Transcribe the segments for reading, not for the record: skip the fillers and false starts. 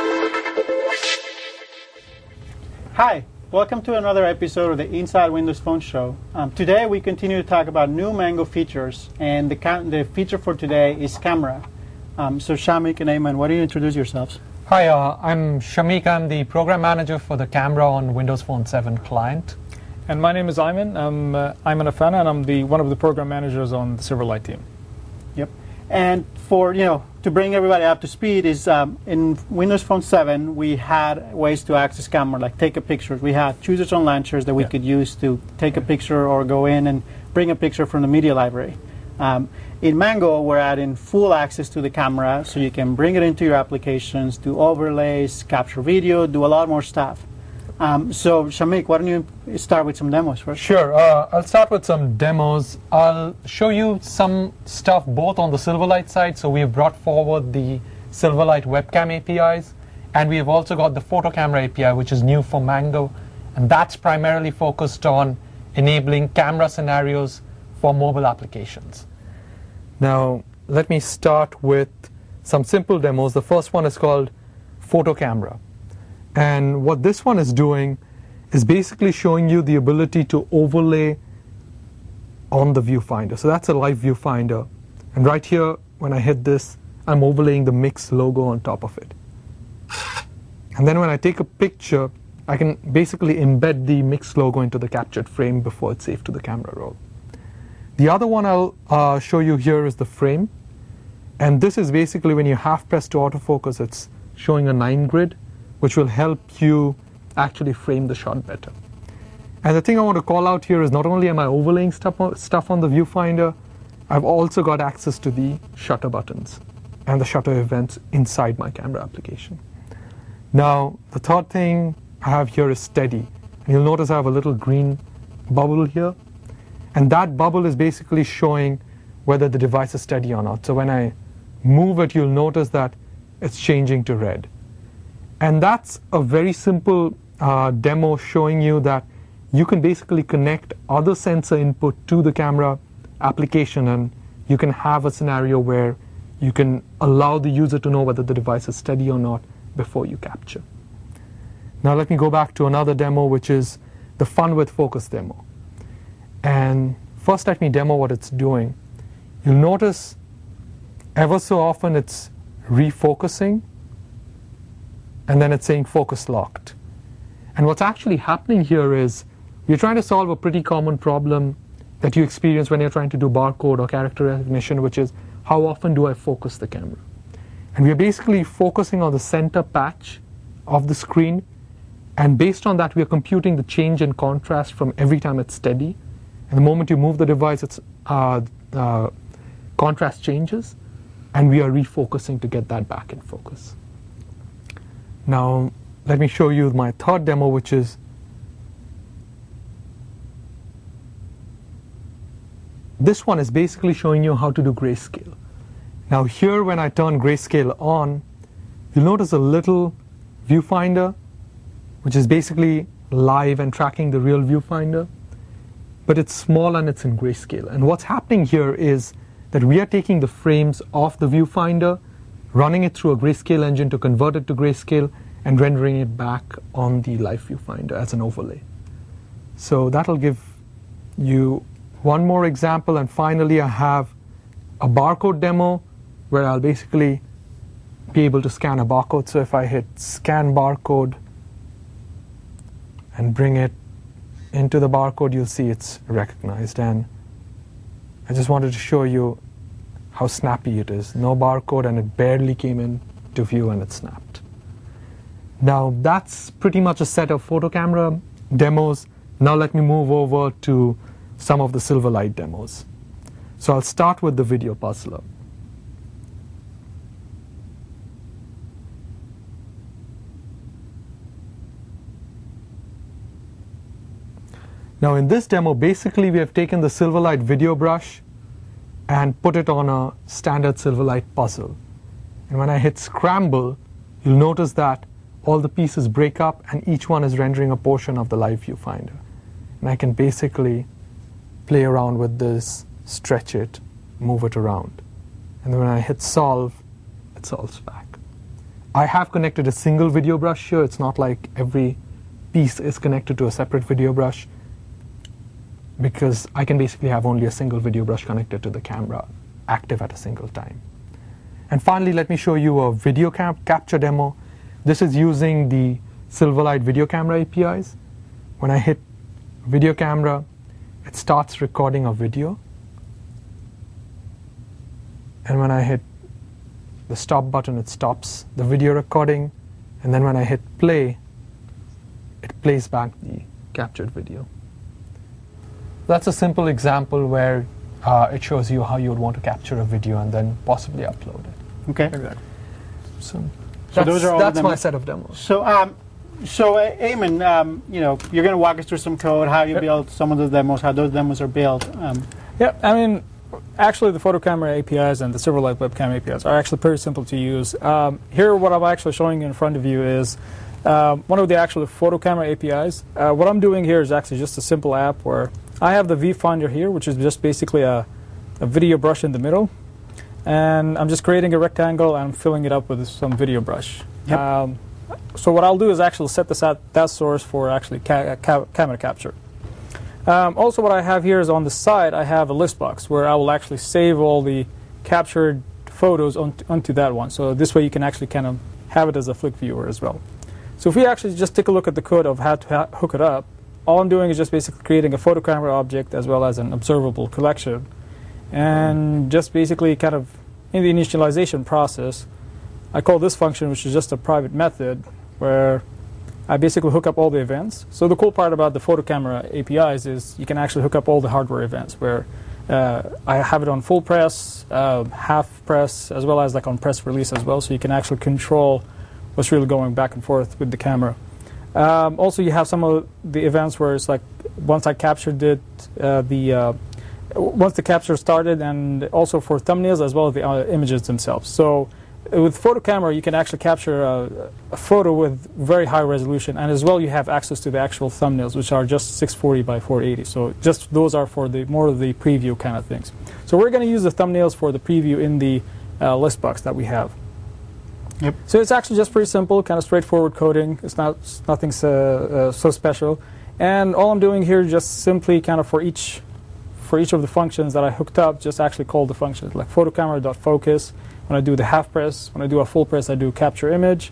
Hi, welcome to another episode of the Inside Windows Phone Show. Today we continue to talk about new Mango features, and the feature for today is camera. So Shamik and Ayman, why don't you introduce yourselves? Hi, I'm Shamik. I'm the program manager for the camera on Windows Phone 7 client. And my name is Ayman. I'm Ayman Afana, and I'm one of the program managers on the Silverlight team. Yep. And for, to bring everybody up to speed is in Windows Phone 7, we had ways to access camera, like take a picture. We had choosers on launchers that we could use to take a picture or go in and bring a picture from the media library. In Mango, we're adding full access to the camera, so you can bring it into your applications, do overlays, capture video, do a lot more stuff. So Shamik, why don't you start with some demos first? Sure. I'll start with some demos. I'll show you some stuff both on the Silverlight side. So we've brought forward the Silverlight webcam APIs, and we have also got the photo camera API, which is new for Mango, and that's primarily focused on enabling camera scenarios for mobile applications. Now, let me start with some simple demos. The first one is called Photo Camera. And what this one is doing is basically showing you the ability to overlay on the viewfinder. So that's a live viewfinder. And right here, when I hit this, I'm overlaying the Mix logo on top of it. And then when I take a picture, I can basically embed the Mix logo into the captured frame before it's saved to the camera roll. The other one I'll show you here is the frame. And this is basically when you half press to autofocus, it's showing a 9 grid, which will help you actually frame the shot better. And the thing I want to call out here is not only am I overlaying stuff on the viewfinder, I've also got access to the shutter buttons and the shutter events inside my camera application. Now, the third thing I have here is steady. And you'll notice I have a little green bubble here. And that bubble is basically showing whether the device is steady or not. So when I move it, you'll notice that it's changing to red. And that's a very simple demo showing you that you can basically connect other sensor input to the camera application, and you can have a scenario where you can allow the user to know whether the device is steady or not before you capture. Now let me go back to another demo, which is the Fun with Focus demo. And first let me demo what it's doing. You'll notice ever so often it's refocusing, and then it's saying focus locked. And what's actually happening here is you're trying to solve a pretty common problem that you experience when you're trying to do barcode or character recognition, which is how often do I focus the camera? And we're basically focusing on the center patch of the screen, and based on that we're computing the change in contrast from every time it's steady. And the moment you move the device, its contrast changes, and we are refocusing to get that back in focus. Now, let me show you my third demo, which is this one is basically showing you how to do grayscale. Now here, when I turn grayscale on, you'll notice a little viewfinder, which is basically live and tracking the real viewfinder, but it's small and it's in grayscale. And what's happening here is that we are taking the frames off the viewfinder, running it through a grayscale engine to convert it to grayscale, and rendering it back on the live viewfinder as an overlay. So that'll give you one more example. And finally, I have a barcode demo where I'll basically be able to scan a barcode. So if I hit scan barcode and bring it into the barcode, you'll see it's recognized. And I just wanted to show you how snappy it is. No barcode, and it barely came into view and it snapped. Now that's pretty much a set of photo camera demos. Now let me move over to some of the Silverlight demos. So I'll start with the video puzzler. Now in this demo, basically we have taken the Silverlight video brush and put it on a standard Silverlight puzzle. And when I hit scramble, you'll notice that all the pieces break up and each one is rendering a portion of the live viewfinder. And I can basically play around with this, stretch it, move it around. And then when I hit solve, it solves back. I have connected a single video brush here. It's not like every piece is connected to a separate video brush, because I can basically have only a single video brush connected to the camera, active at a single time. And finally, let me show you a video capture demo. This is using the Silverlight video camera APIs. When I hit video camera, it starts recording a video. And when I hit the stop button, it stops the video recording. And then when I hit play, it plays back the captured video. That's a simple example where it shows you how you would want to capture a video and then possibly upload it. Okay. Exactly. So those are all that's the my demos. set of demos. So, Eamon, you know, you're going to walk us through some code, how you build some of the demos, how those demos are built. Yeah, I mean, actually the photo camera APIs and the Silverlight webcam APIs are actually pretty simple to use. Here, what I'm actually showing you in front of you is one of the actual photo camera APIs. What I'm doing here is actually just a simple app where I have the viewfinder here, which is just basically a video brush in the middle. And I'm just creating a rectangle and I'm filling it up with some video brush. Yep. So what I'll do is actually set this at that source for actually camera capture. Also what I have here is on the side I have a list box where I will actually save all the captured photos onto that one. So this way you can actually kind of have it as a flick viewer as well. So if we actually just take a look at the code of how to hook it up, all I'm doing is just basically creating a photo camera object as well as an observable collection. And just basically kind of in the initialization process, I call this function, which is just a private method, where I basically hook up all the events. So the cool part about the photo camera APIs is you can actually hook up all the hardware events, where I have it on full press, half press, as well as like on press release as well, so you can actually control what's really going back and forth with the camera. Also, you have some of the events where it's like once I captured it, once the capture started, and also for thumbnails as well as the images themselves. So with photo camera, you can actually capture a photo with very high resolution, and as well you have access to the actual thumbnails, which are just 640 by 480. So just those are for the more of the preview kind of things. So we're going to use the thumbnails for the preview in the list box that we have. Yep. So it's actually just pretty simple, kind of straightforward coding. It's nothing so special. And all I'm doing here is just simply kind of for each of the functions that I hooked up, just actually call the functions like photo camera.focus. When I do the half press, when I do a full press, I do capture image.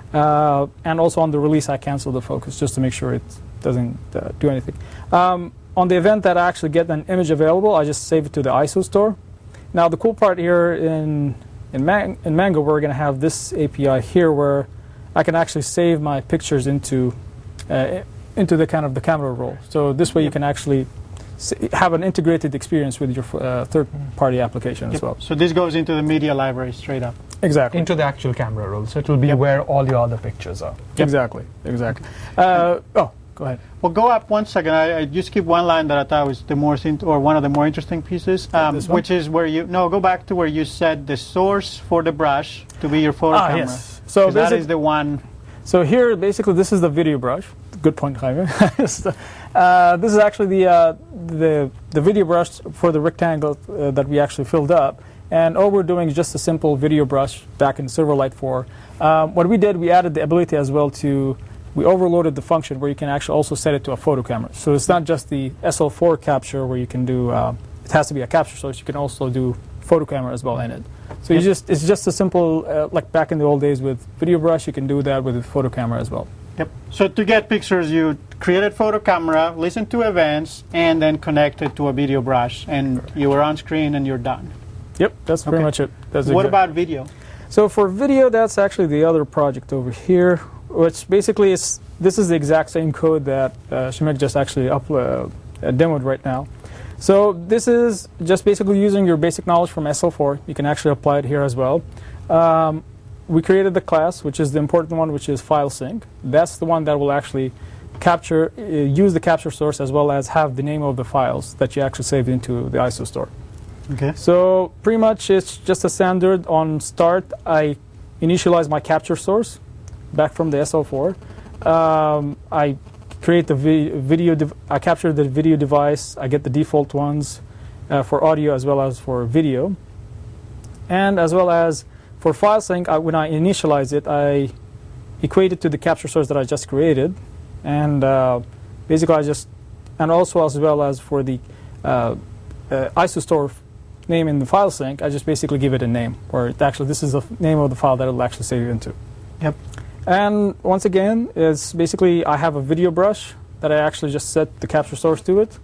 And also on the release, I cancel the focus just to make sure it doesn't do anything. On the event that I actually get an image available, I just save it to the ISO store. Now the cool part here in Mango, we're going to have this API here where I can actually save my pictures into the kind of the camera roll. So this way you can actually have an integrated experience with your third-party application as well. So this goes into the media library straight up. Exactly. Into the actual camera roll, so it will be where all your other pictures are. Exactly. Oh, go ahead. Well, go up one second. I just skip one line that I thought was one of the more interesting pieces, which is where go back to where you said the source for the brush to be your photo camera. Yes. So that is the one. So here, basically, this is the video brush. Good point, Jaime. This is actually the video brush for the rectangle that we actually filled up. And all we're doing is just a simple video brush back in Silverlight 4. What we did, we added the ability as well we overloaded the function where you can actually also set it to a photo camera. So it's not just the SL4 capture where you can do, it has to be a capture source. You can also do photo camera as well in it. So it's just a simple, like back in the old days with video brush, you can do that with a photo camera as well. Yep. So to get pictures, you created photo camera, listen to events, and then connect it to a video brush, and you were on screen and you're done. Yep, that's pretty much it. What about video? So for video, that's actually the other project over here, which basically this is the exact same code that Shemek just actually demoed right now. So this is just basically using your basic knowledge from SL4. You can actually apply it here as well. We created the class, which is the important one, which is file sync. That's the one that will actually use the capture source as well as have the name of the files that you actually saved into the ISO store. Okay. So pretty much it's just a standard. On start, I initialize my capture source back from the SL4. I create the video. I capture the video device. I get the default ones for audio as well as for video, and as well as for file sync, when I initialize it, I equate it to the capture source that I just created, and basically and also as well as for the ISOstore name in the file sync, I just basically give it a name, or this is the name of the file that it'll actually save into. Yep. And once again, it's basically I have a video brush that I actually just set the capture source to it,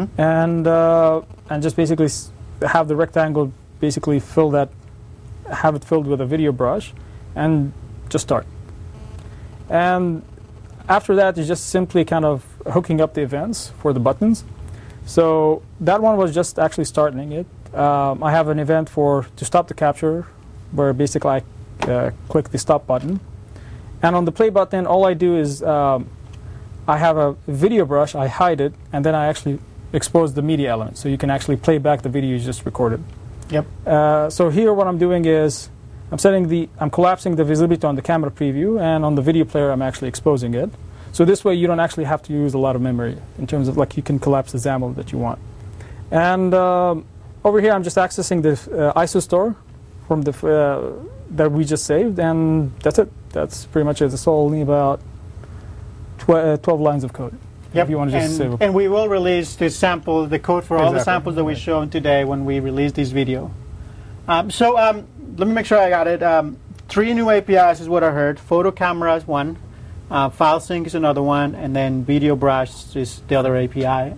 and just basically have the rectangle basically have it filled with a video brush, and just start. And after that, you're just simply kind of hooking up the events for the buttons. So that one was just actually starting it. I have an event to stop the capture, where basically I click the stop button. And on the play button, all I do is I have a video brush, I hide it, and then I actually expose the media element, so you can actually play back the video you just recorded. Yep. So here what I'm doing is I'm collapsing the visibility on the camera preview, and on the video player I'm actually exposing it. So this way you don't actually have to use a lot of memory in terms of you can collapse the XAML that you want. And over here I'm just accessing the ISOstore from that we just saved, and that's it. That's pretty much it. It's only about 12 lines of code. Yep. If you want to just save it. And we will release the code for all the samples that we've shown today when we release this video. Let me make sure I got it. 3 new APIs is what I heard. Photo camera is one, file sync is another one, and then video brush is the other API.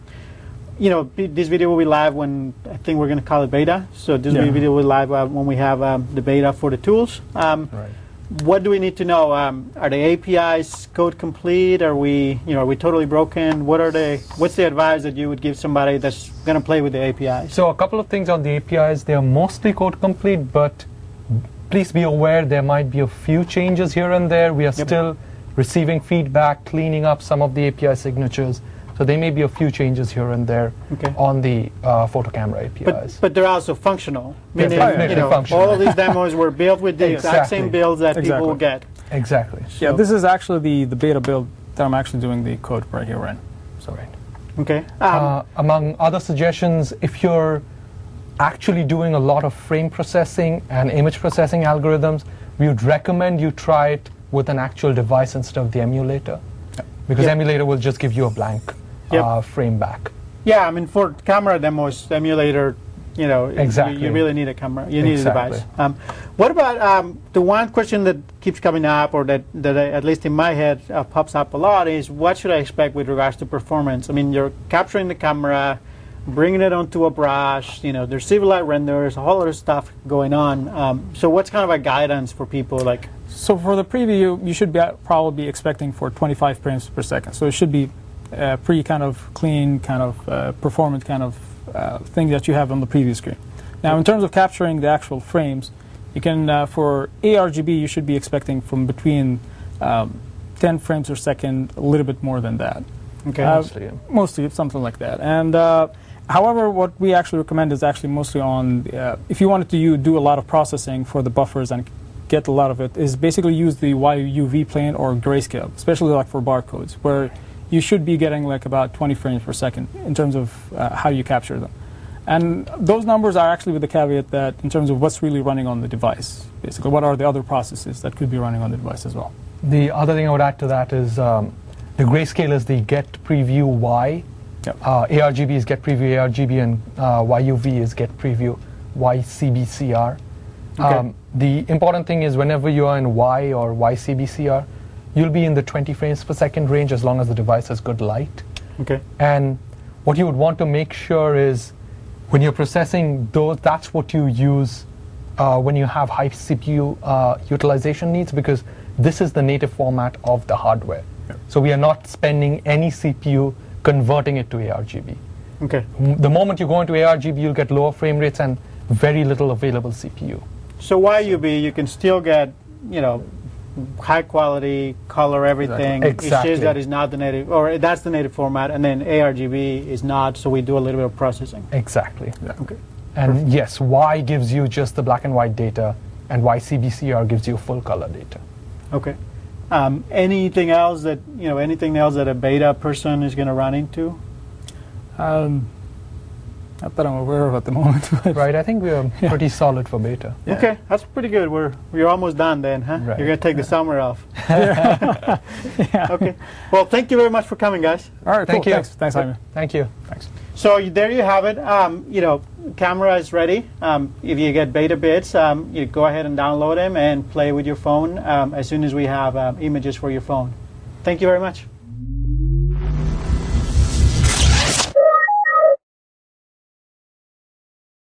This video will be live when I think we're going to call it beta. So this video will be live when we have the beta for the tools. Right. What do we need to know? Are the APIs code complete? Are we totally broken? What's the advice that you would give somebody that's going to play with the APIs? So a couple of things on the APIs. They are mostly code complete, but please be aware there might be a few changes here and there. We are still receiving feedback, cleaning up some of the API signatures. So there may be a few changes here and there on the photo camera APIs. But they're also functional. Meaning, functional. All of these demos were built with the exact same builds that people will get. Exactly. Yeah, this is actually the beta build that I'm actually doing the code right here in. So Okay. Among other suggestions, if you're actually doing a lot of frame processing and image processing algorithms, we would recommend you try it with an actual device instead of the emulator, because emulator will just give you a blank frame back. Yeah, I mean, for camera demos, emulator, exactly. You really need a camera. You need a device. What about the one question that keeps coming up, or that at least in my head pops up a lot, is what should I expect with regards to performance? I mean, you're capturing the camera, bringing it onto a brush. There's Silverlight renders, a whole other stuff going on. So what's kind of a guidance for people like? So for the preview, you should probably be expecting for 25 frames per second. So it should be pretty kind of clean, kind of performance kind of thing that you have on the preview screen. Now, in terms of capturing the actual frames, you can for ARGB you should be expecting from between 10 frames per second, a little bit more than that. Okay. Mostly something like that. And however, what we actually recommend is actually mostly on if you wanted to do a lot of processing for the buffers and get a lot of it, is basically use the YUV plane or grayscale, especially like for barcodes, where you should be getting like about 20 frames per second in terms of how you capture them. And those numbers are actually with the caveat that in terms of what's really running on the device, basically what are the other processes that could be running on the device as well. The other thing I would add to that is the grayscale is the get preview Y. ARGB is get preview ARGB, and YUV is get preview YCBCR. The important thing is whenever you are in Y or YCBCR, you'll be in the 20 frames per second range as long as the device has good light. Okay. And what you would want to make sure is when you're processing those, that's what you use when you have high CPU utilization needs, because this is the native format of the hardware. So we are not spending any CPU converting it to ARGB. Okay. The moment you go into ARGB, you'll get lower frame rates and very little available CPU. So YUV, you can still get, high quality, color, everything. Exactly. It's just that is not the native, or that's the native format, and then ARGB is not, so we do a little bit of processing. Exactly. Yeah. Okay. And Perfect. yes, Y gives you just the black and white data, and YCBCR gives you full color data. Okay. Anything else that a beta person is going to run into? Not that I'm aware of at the moment. but- Right, I think we are pretty solid for beta. Yeah. Okay, that's pretty good. We're almost done then, huh? Right. You're gonna take the summer off. Yeah. Okay. Well, thank you very much for coming, guys. All right, Thank cool. you. Thanks, Jaime. Thank you. Thanks. So there you have it. Camera is ready. If you get beta bits, you go ahead and download them and play with your phone as soon as we have images for your phone. Thank you very much.